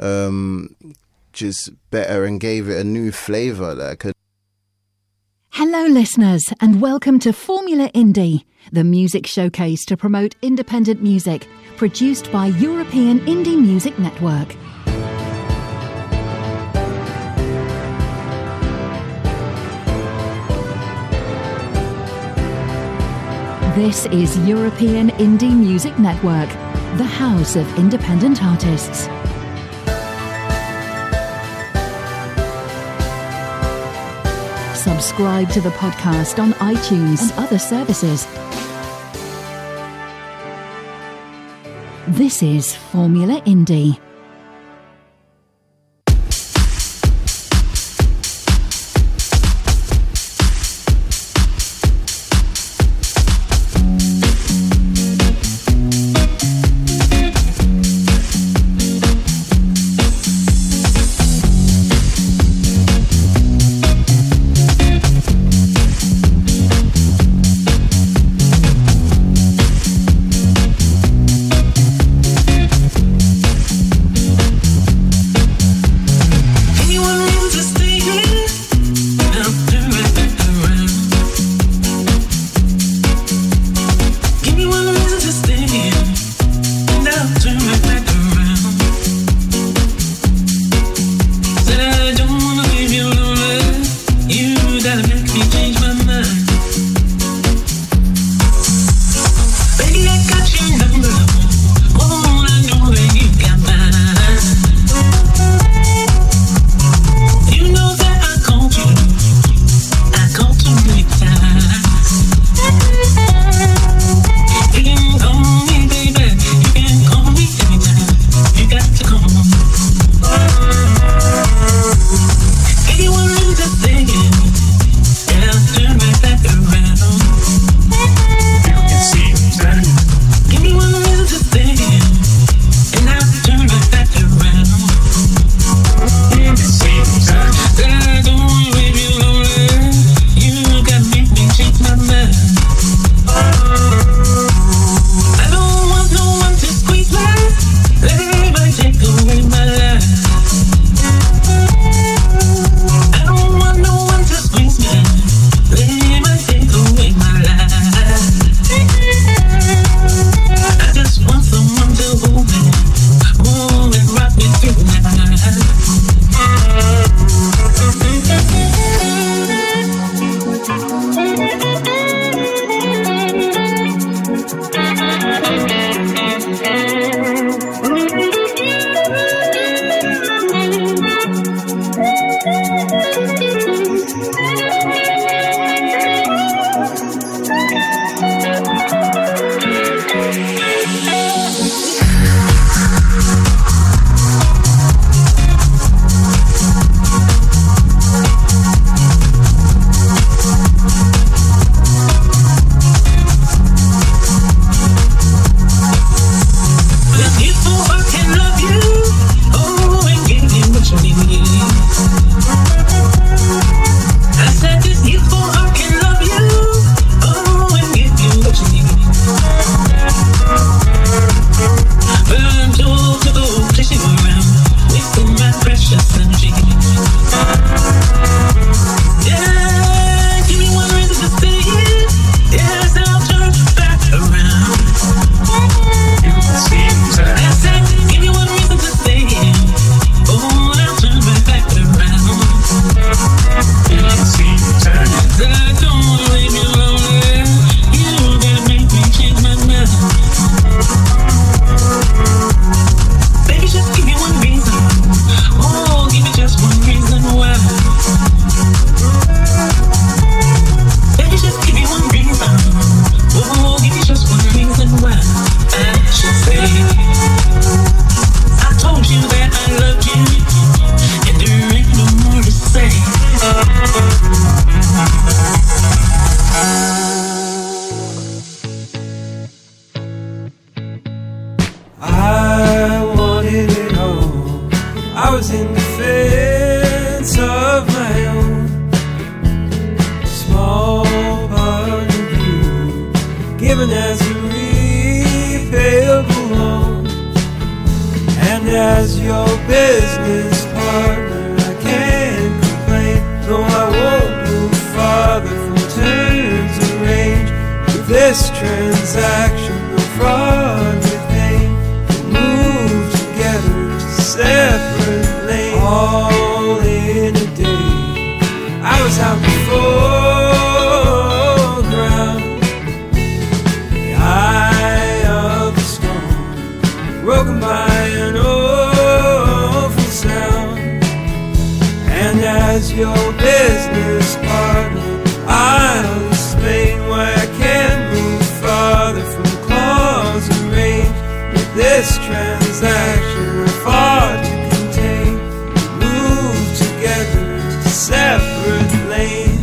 just better and gave it a new flavour. Hello listeners, and welcome to Formula Indie, the music showcase to promote independent music, produced by European Indie Music Network. This is European Indie Music Network, the house of independent artists. Subscribe to the podcast on iTunes and other services. This is Formula Indie. given as a repayable loan. And as your business partner, I can't complain. No, I won't move farther from terms arranged. With this transaction, no fraud with pain. We'll move together to separate lanes. All in a day, I was out before ground. The eye of the storm, broken by an awful sound. And as your business partner, I'll explain why I can't move farther from the clause arranged. With this transaction, are far to contain. Move together to separate lanes.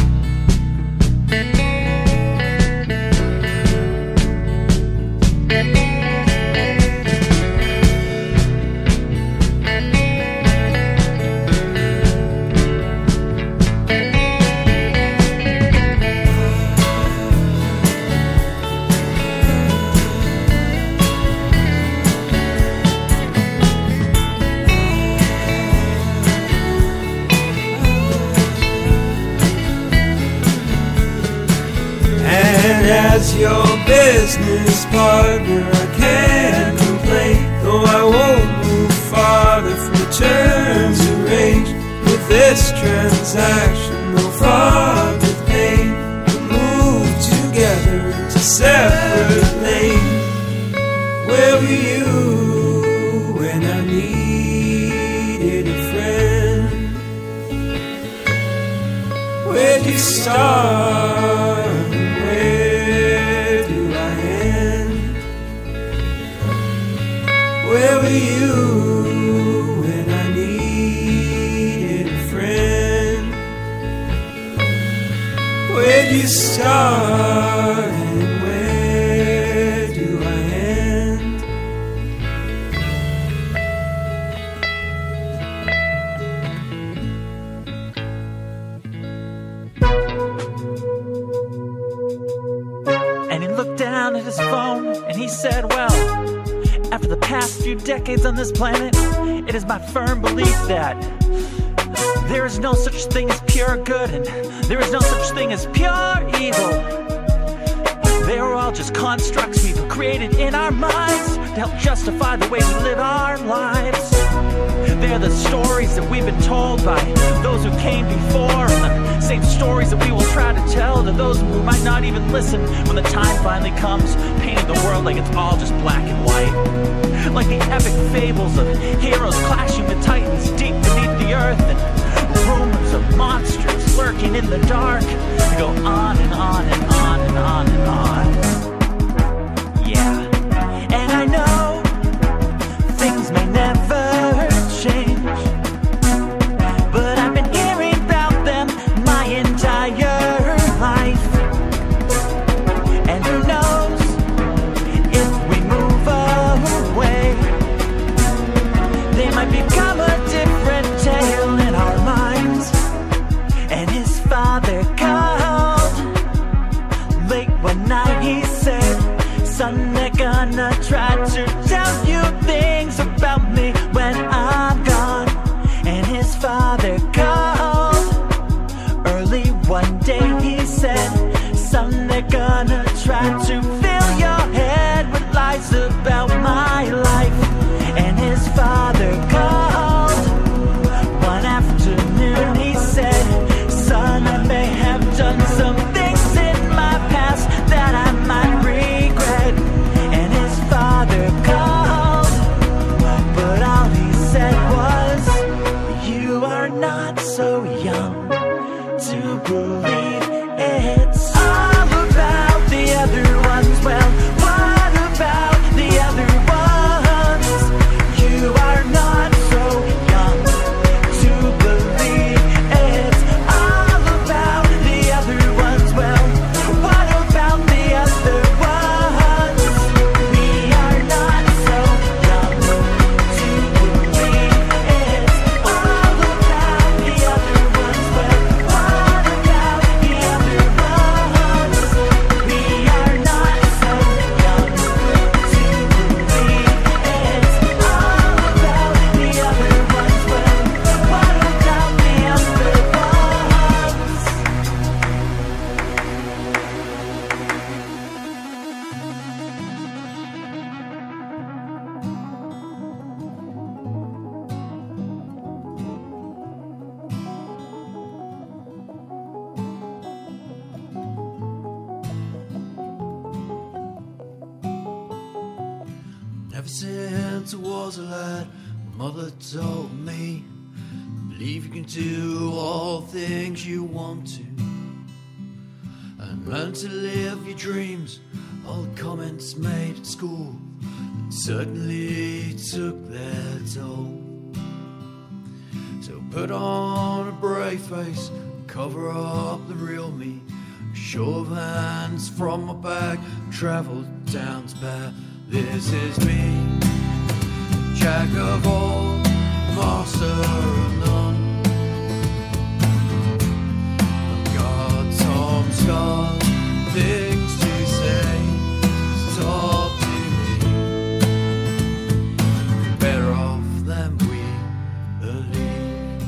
As your business partner, I can't complain. Though I won't move farther from the terms arranged. With this transaction, no fraud with pain. We'll move together to separate lanes. Where were you when I needed a friend? Where'd you start? Where were you when I needed a friend? Where'd you start and where do I end? And he looked down at his phone and he said, well, after the past few decades on this planet, it is my firm belief that there is no such thing as pure good and there is no such thing as pure evil. They are all just constructs we've created in our minds to help justify the way we live our lives. They're the stories that we've been told by those who came before, and the same stories that we will try to tell to those who might not even listen when the time finally comes, painting the world like it's all just black and white. Like the epic fables of heroes clashing with titans deep beneath the earth, and rumors of monsters lurking in the dark. We go on and on and on and on and on. Yeah, and I know things may never change, but I've been hearing about them my entire life. And who knows, if we move away, they might Ever since I was a lad, my mother told me, believe you can do all things you want to, and learn to live your dreams. All the comments made at school certainly took their toll. So put on a brave face, cover up the real me. A show of hands from my back, travelled down to bear. This is me, jack of all, master of none. I've got some scars, things to say, talk to me. We're better off than we believe.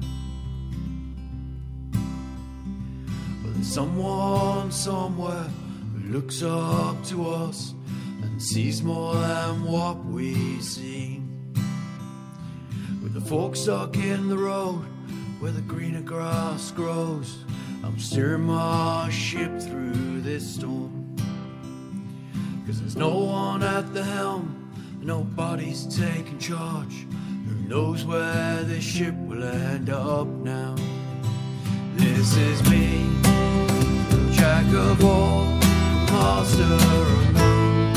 But there's someone somewhere who looks up to us and sees more than what we see. With the fork stuck in the road where the greener grass grows, I'm steering my ship through this storm. 'Cause there's no one at the helm, nobody's taking charge. Who knows where this ship will end up now? This is me, jack of all, master of none.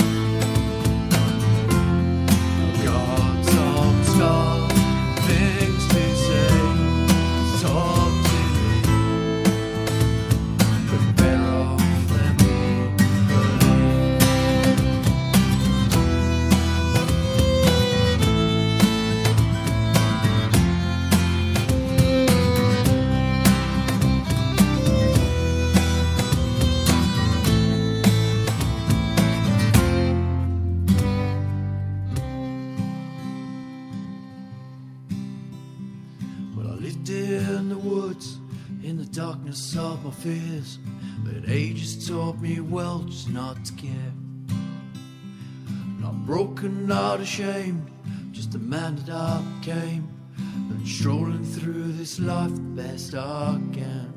Stars, things to say, talk to me. We're better off than we in the woods, in the darkness of my fears, but age has taught me well just not to care. Not broken, not ashamed, just a man that I became, and strolling through this life the best I can.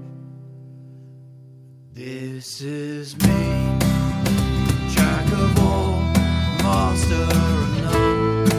This is me, jack of all, master of none.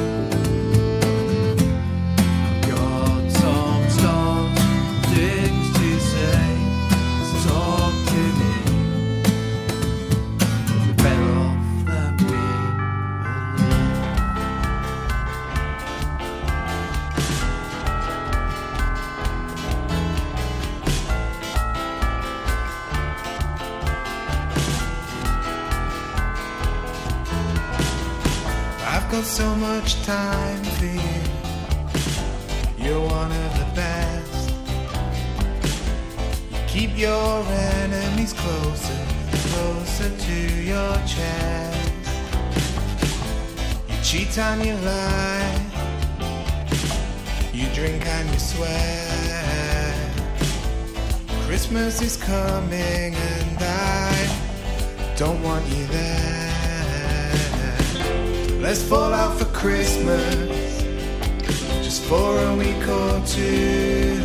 Got so much time for you. You're one of the best. You keep your enemies closer, closer to your chest. You cheat and you lie. You drink and you swear. Christmas is coming and I don't want you there. Let's fall out for Christmas, just for a week or two.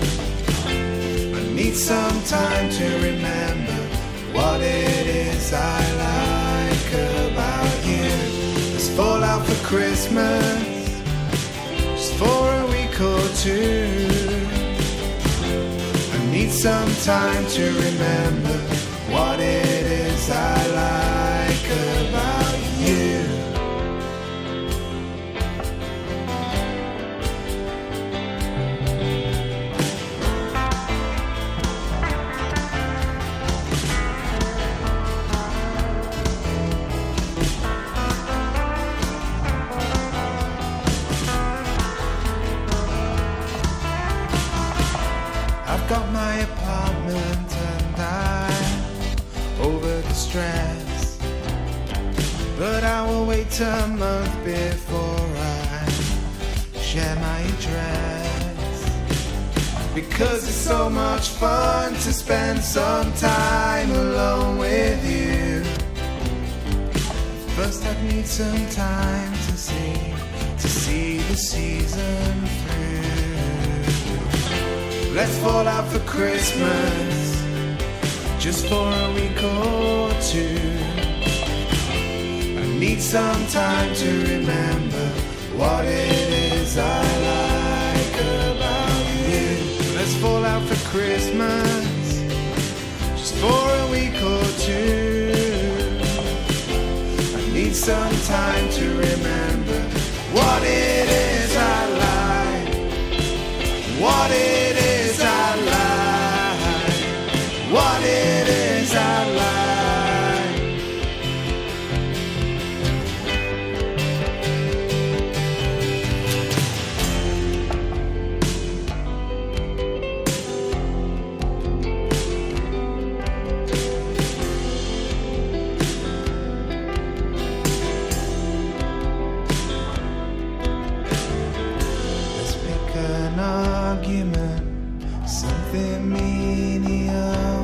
I need some time to remember what it is I like about you. Let's fall out for Christmas, just for a week or two. I need some time to remember what it is I like about you. Got my apartment and I'm over the stress, but I will wait a month before I share my address, because it's so much fun to spend some time alone with you. First I'd need some time to see the season through. Let's fall out for Christmas, just for a week or two. I need some time to remember what it is I like about you. Let's fall out for Christmas, just for a week or two. I need some time to remember what it is I like, what it is I like, what it is I like. Something menial,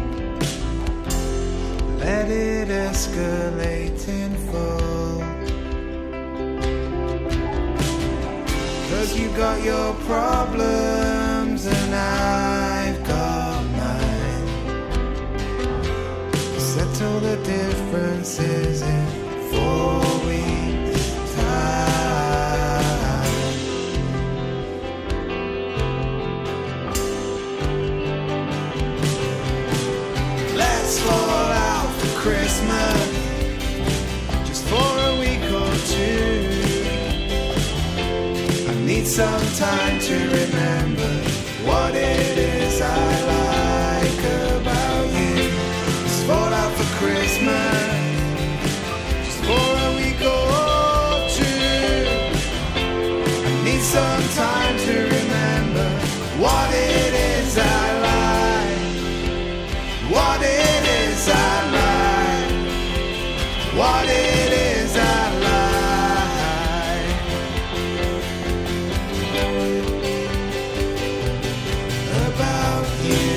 let it escalate in full. 'Cause you got your problems and I've got mine. Settle the differences in 4 weeks' time. Let's fall out for Christmas, just for a week or two. I need some time to remember what it is I like about you. Let's fall out for Christmas, just for a week or two. I need some time to remember what it is I like, what it is I like, what it is I like about you.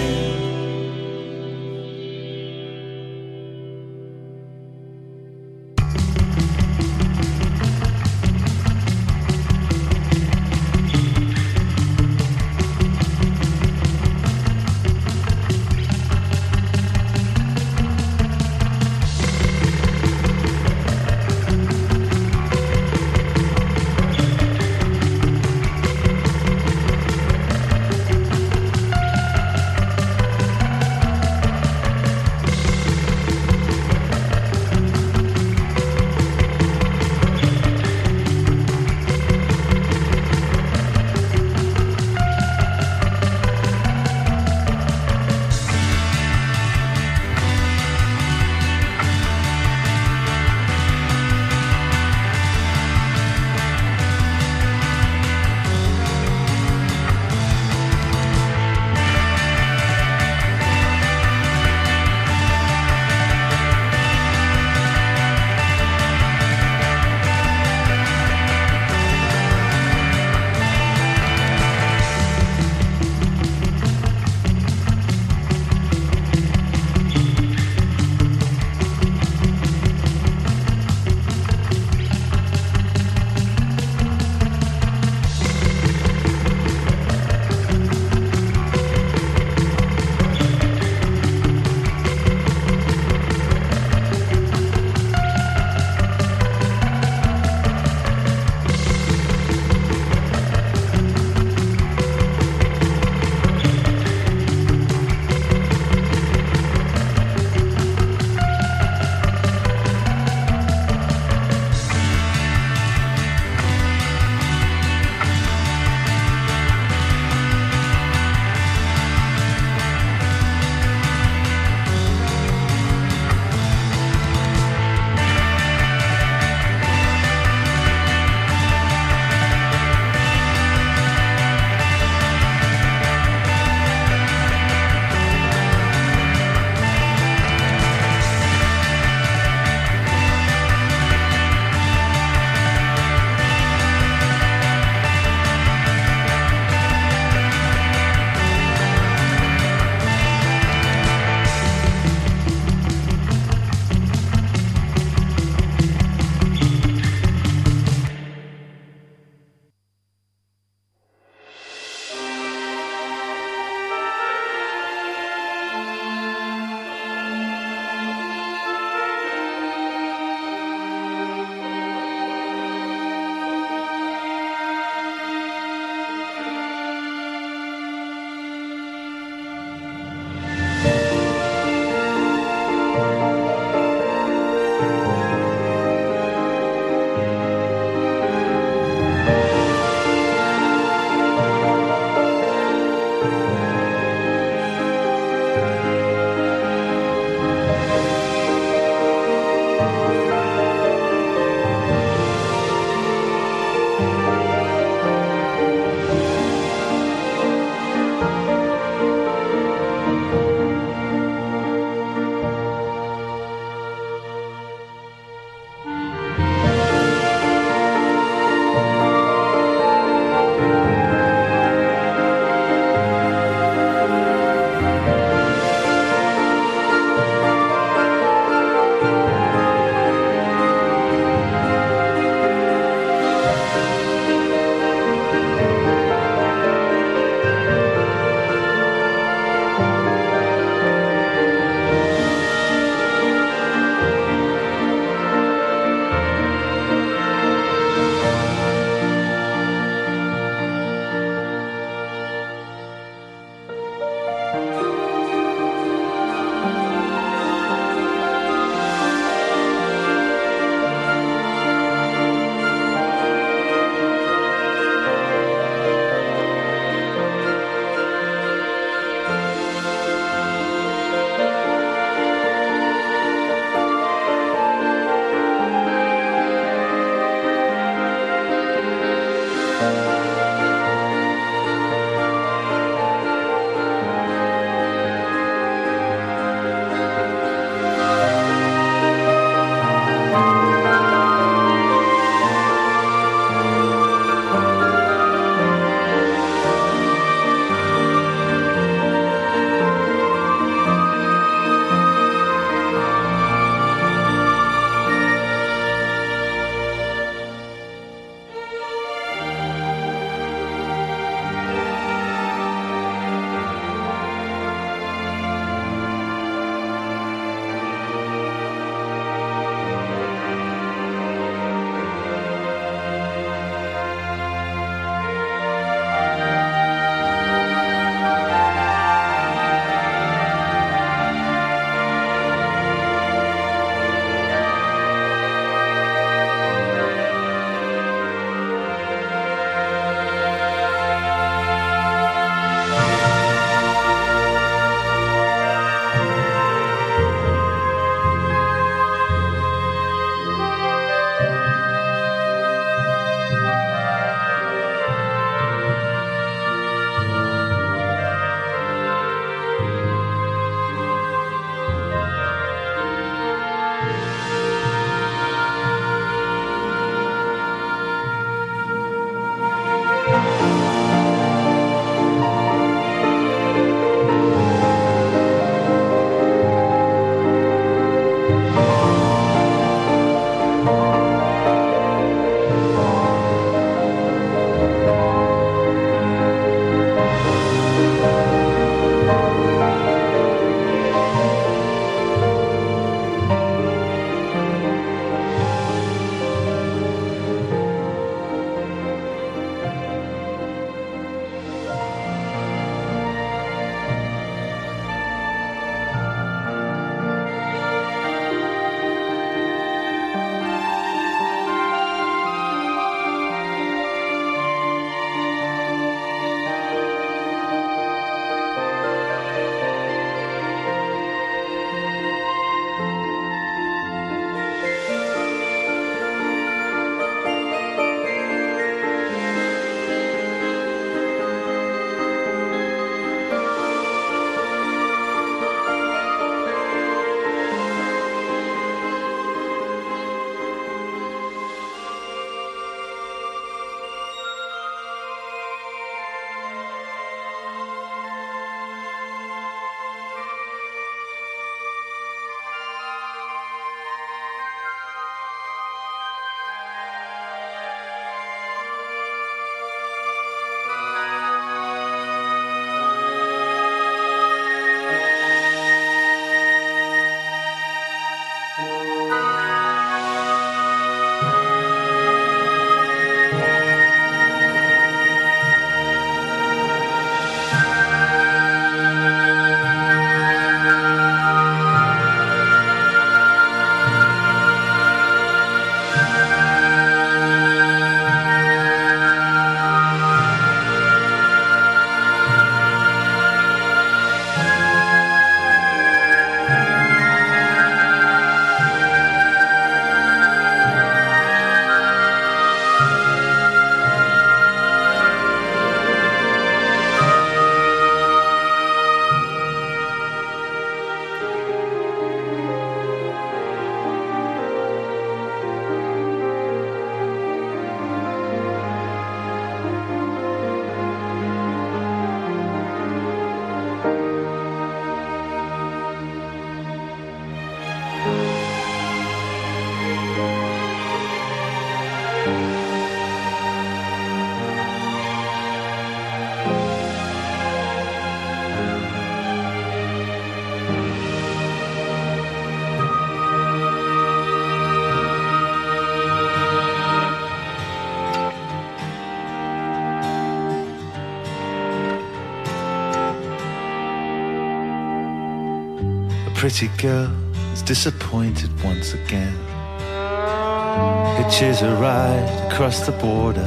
pretty girl is disappointed once again. Hitches a ride across the border.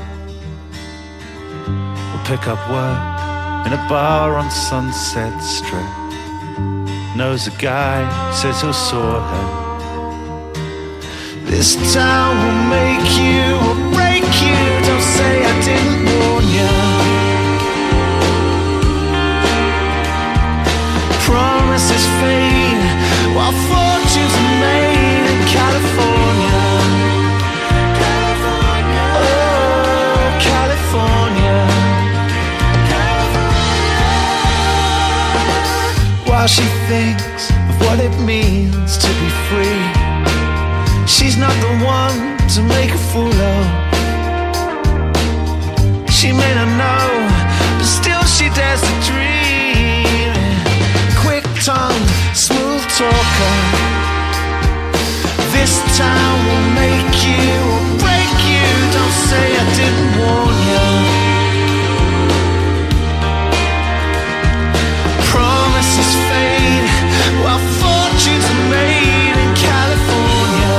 Will pick up work in a bar on Sunset Strip. Knows a guy, says he'll sort her. This town will make you or break you. Don't say I didn't warn you. Promises fade while fortunes are made in California. Oh, California. While she thinks of what it means to be free, she's not the one to make a fool of. She may not know, but still she dares to dream. Quick tongue, smooth talker. This town will make you or break you. Don't say I didn't warn you. Promises fade while fortunes are made in California.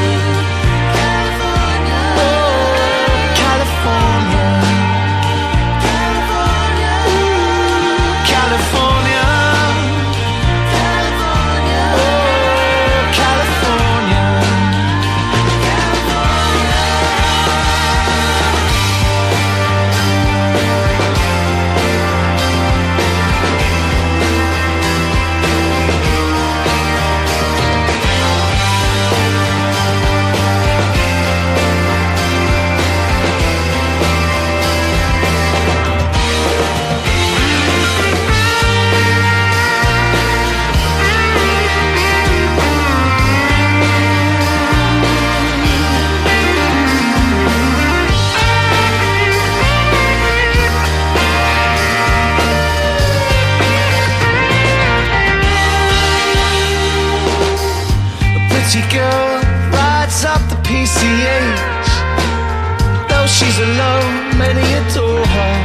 Girl rides up the PCH. Though she's alone, many adore her.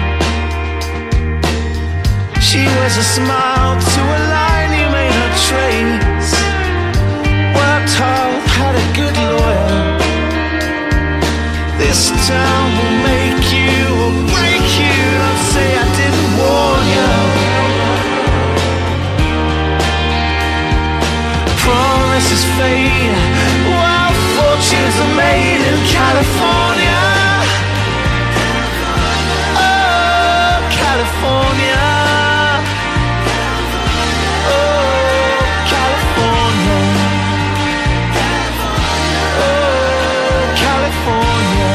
She wears a smile to a line you may not trace. Worked hard, had a good lawyer. This town will make you or break you. Don't say I didn't warn you. Promises fade while fortunes are made in California. Oh, California. Oh, California. Oh, California.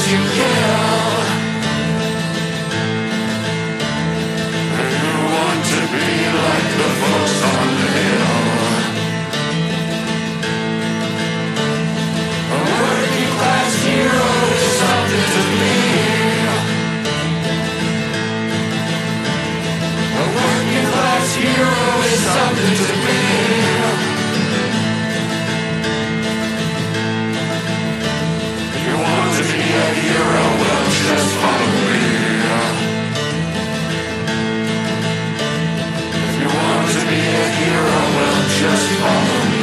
you kill. And you want to be like the folks on the hill. A working class hero is something to be. A working class hero is something to be. If you want to be a hero, well, just follow me. If you want to be a hero, well, just follow me.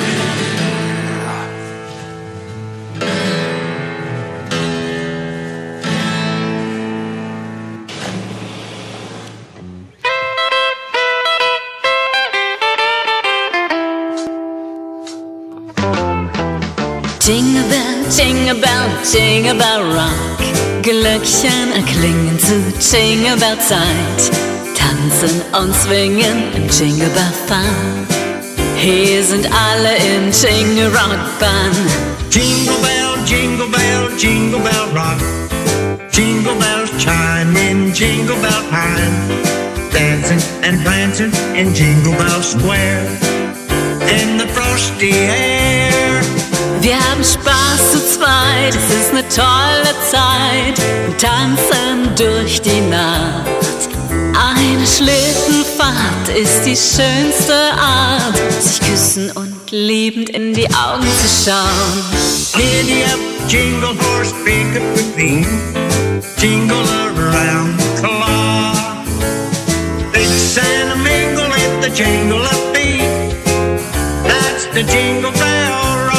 Jingle bell, jingle bell, jingle bell rock. Glöckchen erklingen zu Jingle Bell Zeit. Tanzen und swingen im Jingle Bell Fun. Hier sind alle im Jingle Rock Bun. Jingle bell, jingle bell, jingle bell rock. Jingle bells chime in Jingle Bell Time. Dancing and prancing in Jingle Bell Square. In the frosty air. Wir haben Spaß zu zweit, es ist eine tolle Zeit. Wir tanzen durch die Nacht. Eine Schlittenfahrt ist die schönste Art, sich küssen und liebend in die Augen zu schauen. Giddy up, jingle horse, pick up the theme. Jingle around the clock. Mix and mingle at the jingle up beat. That's the Jingle Bell Rock.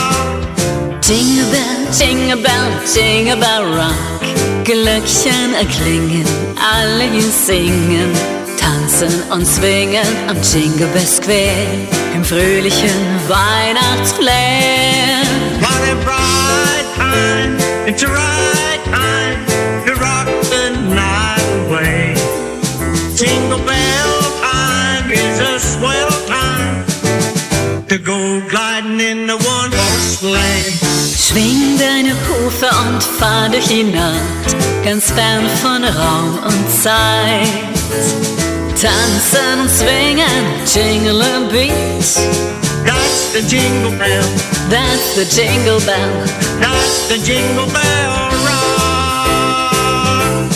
Jingle bell, jingle bell, jingle bell rock. Glöckchen erklingen, alle hier singen, tanzen und swingen am Jingle Bell Square im fröhlichen Weihnachtsflair. What a bright time, it's a right time to rock the night away. Jingle bell time is a swell time to go gliding in the one-horse sleigh. Schwing deine Hufe und fahr durch die Nacht, ganz fern von Raum und Zeit. Tanzen und swingen, jingle a beat. That's the Jingle Bell. That's the Jingle Bell. That's the Jingle Bell Rock.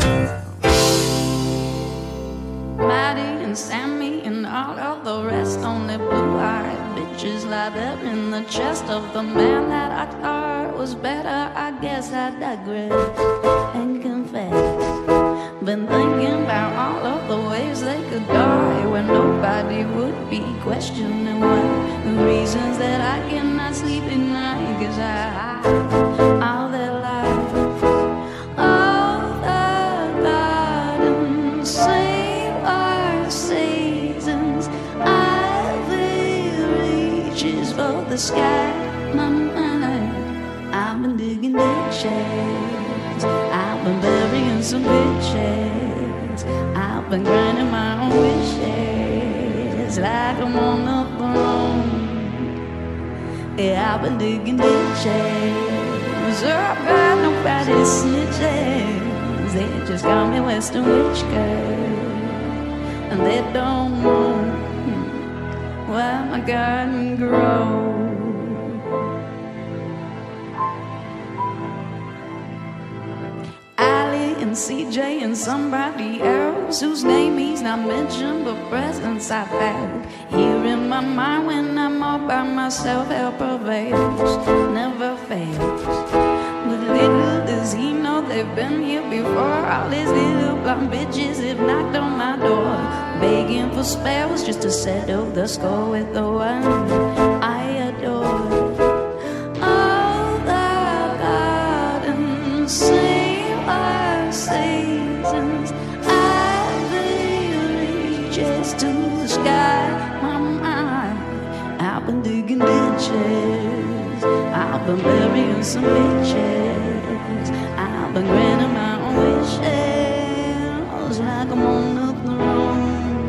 Maddie and Sammy and all of the rest, only blue-eyed bitches lie there in the chest of the man that I thought was better. I guess I digress and confess. Been thinking about all of the ways they could die when nobody would be questioning why. The reasons that I cannot sleep at night, 'cause I all their life. Oh, the garden, save our seasons. Ivy reaches for the sky. My mind, I've been digging ditches. I've been burying some bitches. I've been grinding my own wishes like I'm on the throne. Yeah, I've been digging ditches. I've got nobody snitches. They just call me Western Witch Girl, and they don't know why my garden grows. And CJ and somebody else whose name he's not mentioned, but presence I felt here in my mind when I'm all by myself. Hell prevails, never fails. But little does he know they've been here before. All these little blonde bitches have knocked on my door, begging for spells just to settle the score with the one I adore. Oh, the garden save our seasons. Ivy reaches to the sky. My mind, I've been digging ditches. I've been burying some bitches. I've been granting my own wishes like I'm on the throne.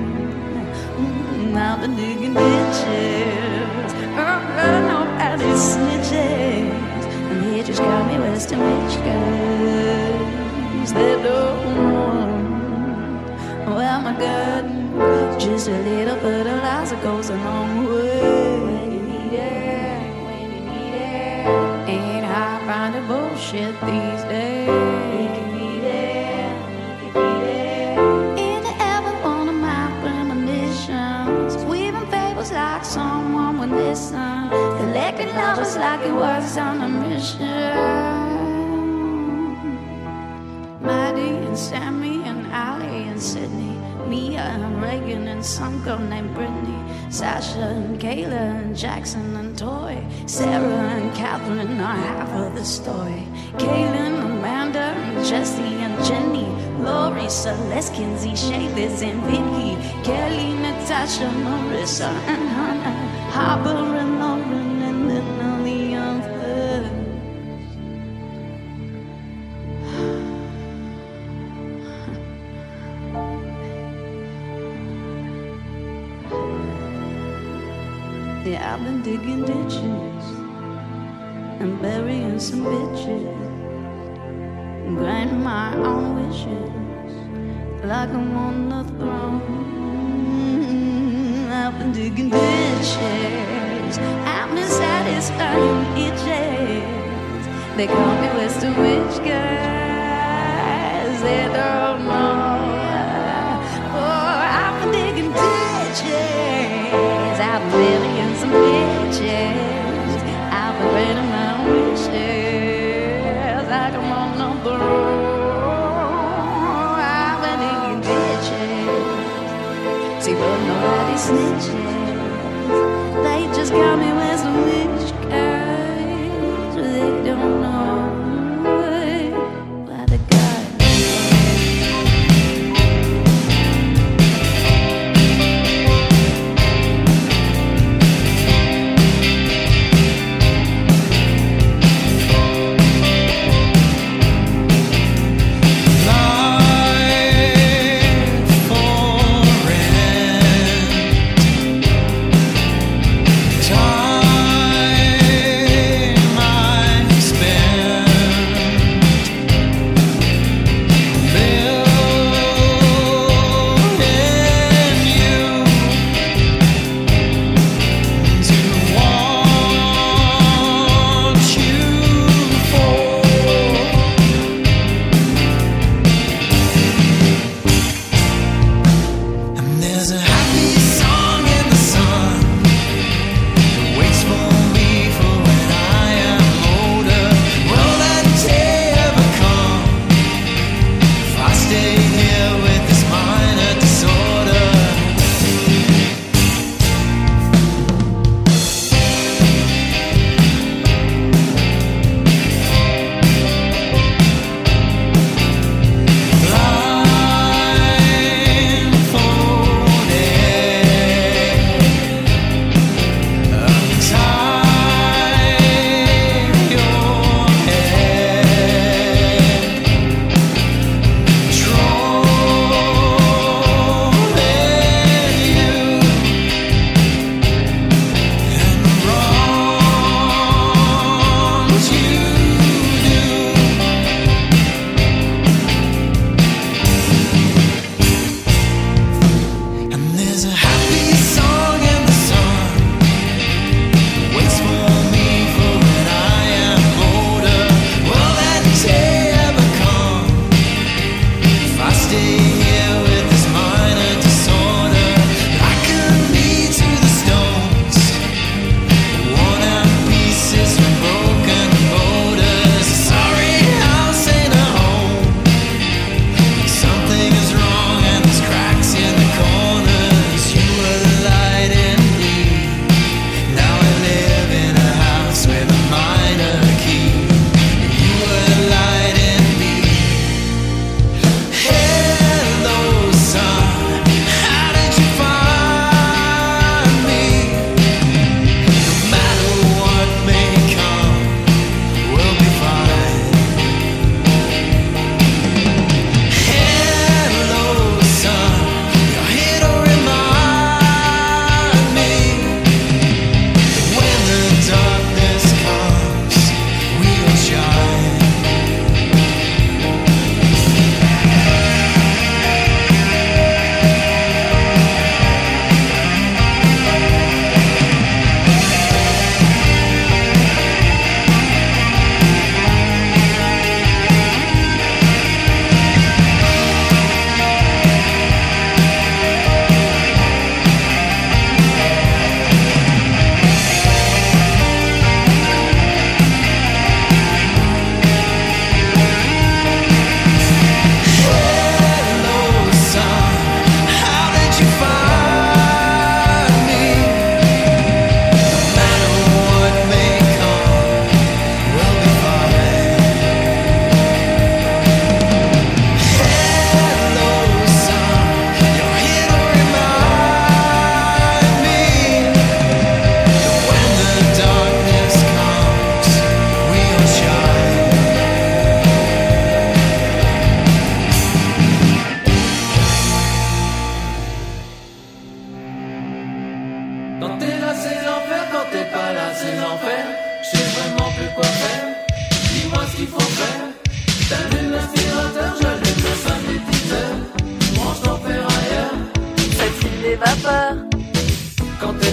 I've been digging ditches. Oh, nobody snitches, and they just call me West. Western witch girls that don't know. Well, my God, just a little fertilizer goes a long way. When you need it, ain't hard finding bullshit these days. In every one of my premonitions, weaving fables like someone would listen, collecting lovers like it was on a mission. Maddie and Sammy and Allie and Sydney, Mia and Reagan and some girl named Brittany, Sasha and Kayla and Jackson and Toy, Sarah and Catherine are half of the story. Kaylin, Amanda and Jesse and Jenny, Lori, Celeste, Kinsey, Shaylis and Vicky, Kelly, Natasha, Marissa and Hannah, Harper and Lauren and then all the others. Yeah, I've been digging ditches and burying some bitches, granting my own wishes like I'm on the throne. I've been digging ditches, I've been satisfying itches. They call me Western witch guys, they don't know. Oh, I've been digging ditches, I've been burying some bitches, I've been granting my own wishes like I'm on the throne. I've been digging ditches, see, but nobody snitches. They just call me Western witch guys, they don't know why they got. Time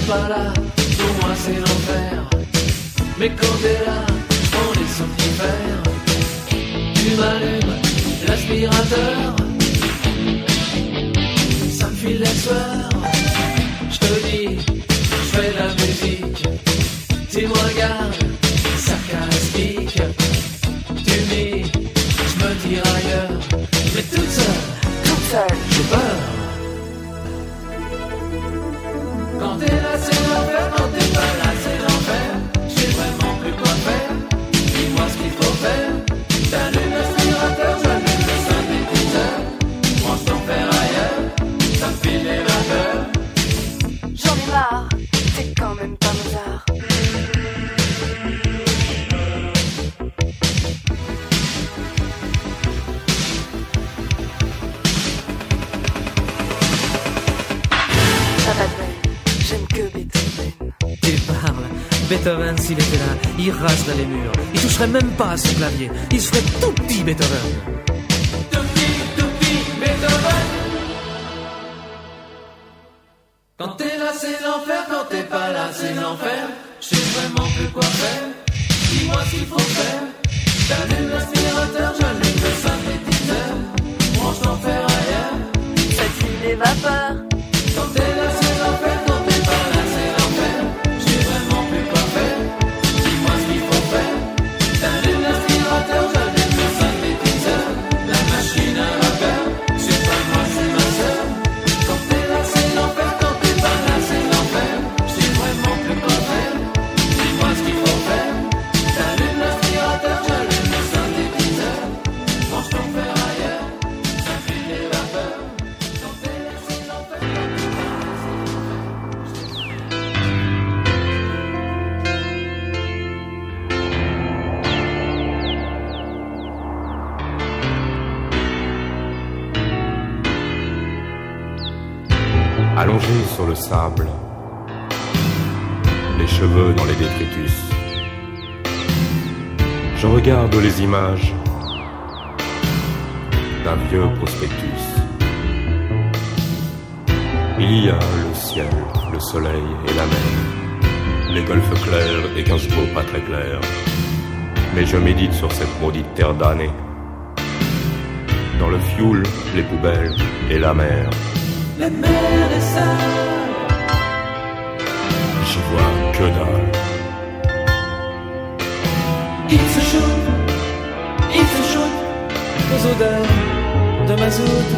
pas là, pour moi c'est l'enfer. Mais quand t'es là, on est somnifère. Tu m'allumes l'aspirateur, ça me file la sueur. Je te dis, je fais de la musique. Tu me regardes, sarcastique. Tu me dis, je me tire ailleurs. Mais toute seule, j'ai peur. Quand t'es là c'est l'enfer, quand t'es pas là c'est l'enfer. J'ai vraiment plus quoi faire, dis-moi ce qu'il faut faire. T'allumes l'aspirateur, j'allume le synthétiseur. Branche ton fer ailleurs, ça me file les vapeurs. J'en ai marre, t'es quand même pas Mozart. Ça va de même, j'aime que Beethoven. Tu parles, Beethoven s'il était là, il raserait les murs. Il toucherait même pas à son clavier, il se ferait tout petit Beethoven. Tout petit Beethoven. Quand t'es là c'est l'enfer, quand t'es pas là c'est l'enfer. Je sais vraiment plus quoi faire, dis-moi ce qu'il faut faire. J'allume l'aspirateur, j'allume le synthétiseur. Branche ton fer ailleurs, ça te file les vapeurs. quand t'es là c'est l'enfer, quand t'es pas là c'est l'enfer. Je sais vraiment plus quoi faire, dis-moi ce qu'il faut faire. J'allume l'aspirateur, j'allume le synthétiseur. La machine à vapeur, c'est pas moi c'est ma soeur. Quand t'es là c'est l'enfer, quand t'es pas là c'est l'enfer. Je sais vraiment plus quoi faire, dis-moi ce qu'il faut faire. J'allume l'aspirateur, j'allume le synthétiseur. Branche ton fer ailleurs, ça file les vapeurs. Quand t'es là c'est l'enfer, quand t'es pas là c'est Allongé sur le sable, les cheveux dans les détritus, je regarde les images d'un vieux prospectus. Il y a le ciel, le soleil et la mer, les golfes clairs et Gainsbourg pas très clairs. Mais je médite sur cette maudite terre damnée. Dans le fioul, les poubelles et la mer. la mer est sale. J'y vois que dalle. Il se shoot aux odeurs de mazout.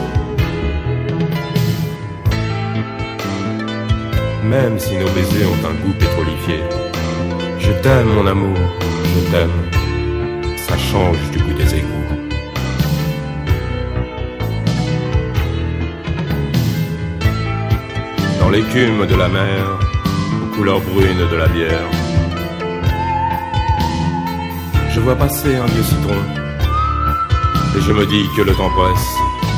Même si nos baisers ont un goût pétrolifié, je t'aime mon amour, je t'aime. Ça change du goût des égouts. Dans l'écume de la mer, couleur brune de la bière, je vois passer un vieux citron et je me dis que le temps presse.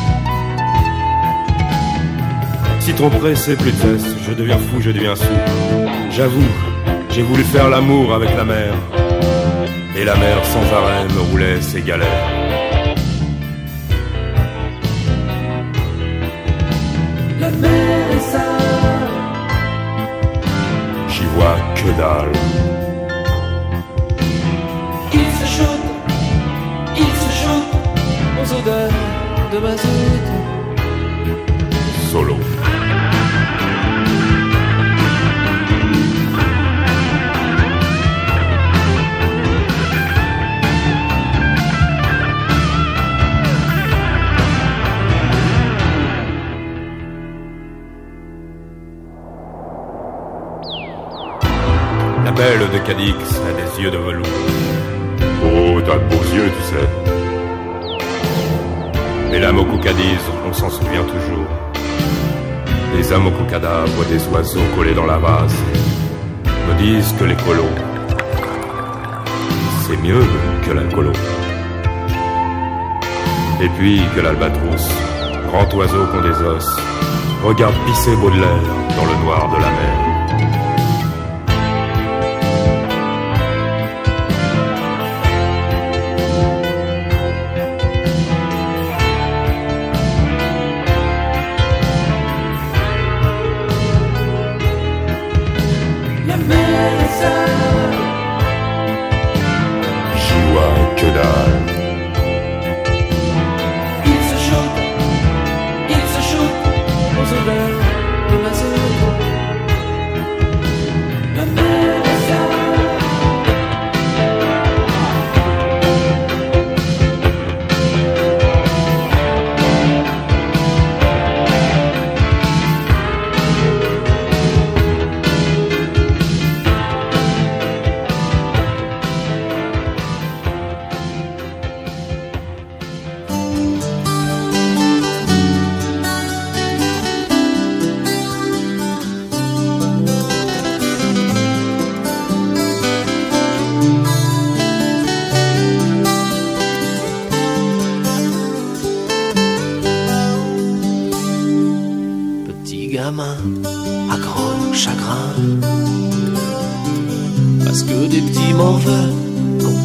Citron pressé, plus de cesse, je deviens fou, je deviens sou. J'avoue, j'ai voulu faire l'amour avec la mer, et la mer sans arrêt me roulait ses galères. La mer est sale. J'y vois que dalle. Il se shoot aux odeurs de mazout. Solo. La belle de Cadix a des yeux de velours. Oh, t'as de beaux yeux, tu sais. Mais l'âme au Cadiz, on s'en souvient toujours. Les âmes au cadavres des oiseaux collés dans la vase me disent que les colos, c'est mieux que l'alcoolo. Et puis que l'albatros, grand oiseau qu'ont des os, regarde pisser Baudelaire dans le noir de la mer.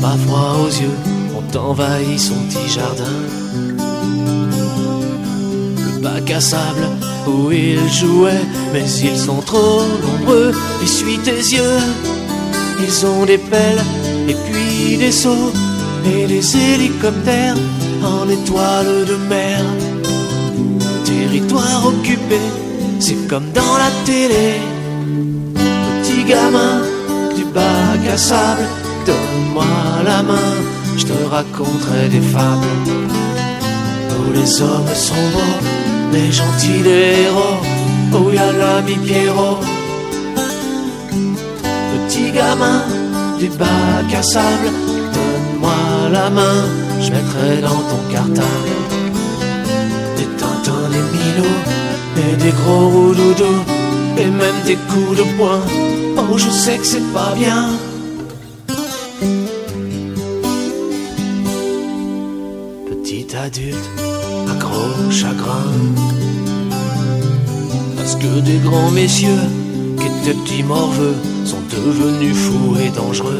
pas froid aux yeux, ont envahi son petit jardin. Le bac à sable où il jouait, mais ils sont trop nombreux. Essuie tes yeux, ils ont des pelles et puis des seaux et des hélicoptères en étoiles de mer. Territoire occupé, c'est comme dans la télé. Petit gamin du bac à sable, donne-moi la main, je te raconterai des fables. Où les hommes sont beaux, les gentils, les héros, où y a l'ami Pierrot. Petit gamin du bac à sable, donne-moi la main, je mettrai dans ton cartable des Tintins, des Milo, et des gros roudoudous, et même des coups de poing. Oh, je sais que c'est pas bien. Petit adulte, à gros chagrin, parce que des grands messieurs qui étaient petits morveux sont devenus fous et dangereux.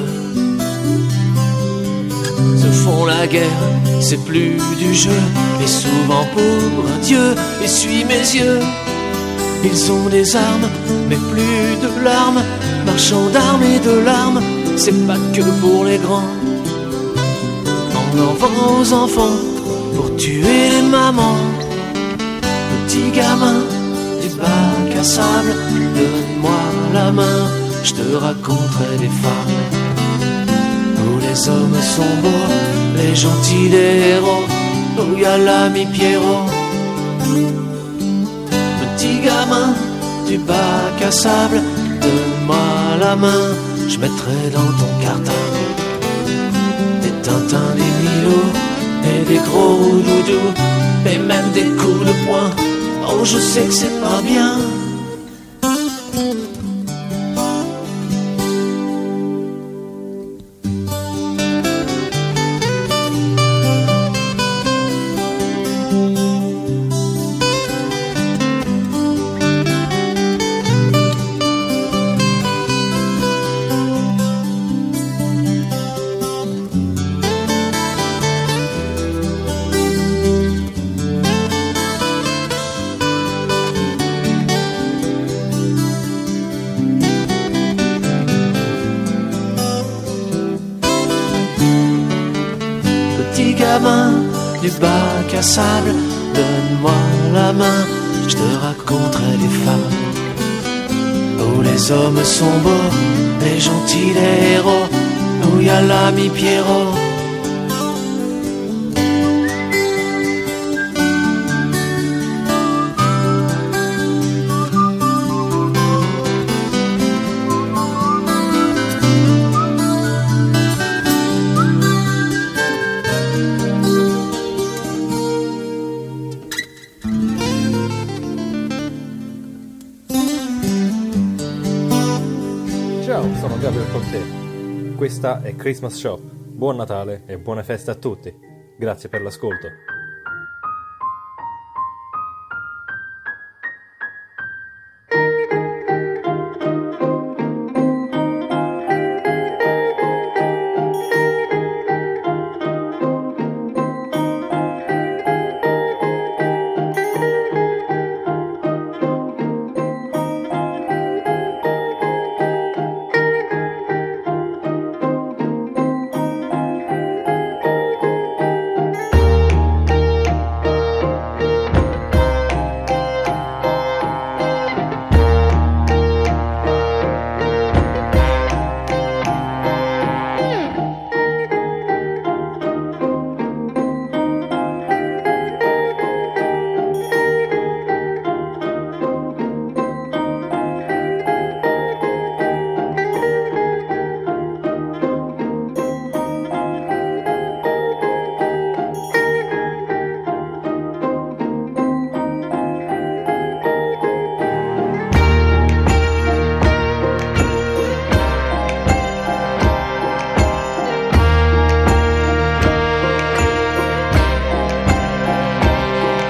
Se font la guerre, c'est plus du jeu, et souvent pour un dieu, essuie mes yeux. Ils ont des armes, mais plus de larmes, marchands d'armes et de larmes, c'est pas que pour les grands. On en vend aux enfants pour tuer les mamans. Petit gamin du bac à sable, donne-moi la main, je te raconterai des fables. Où les hommes sont beaux, les gentils, les héros, où y a l'ami Pierrot. Petit gamin du bac à sable, donne-moi la main, je mettrai dans ton cartable des Tintins, des Milo, et des gros roudoudous, et même des coups de poing. Oh, je sais que c'est pas bien. Du bac à sable, donne-moi la main, je te raconterai des fables. Où les hommes sont beaux, les gentils, les héros, où y a l'ami Pierrot. Questa è Christmas Shop. Buon Natale e buone feste a tutti. Grazie per l'ascolto.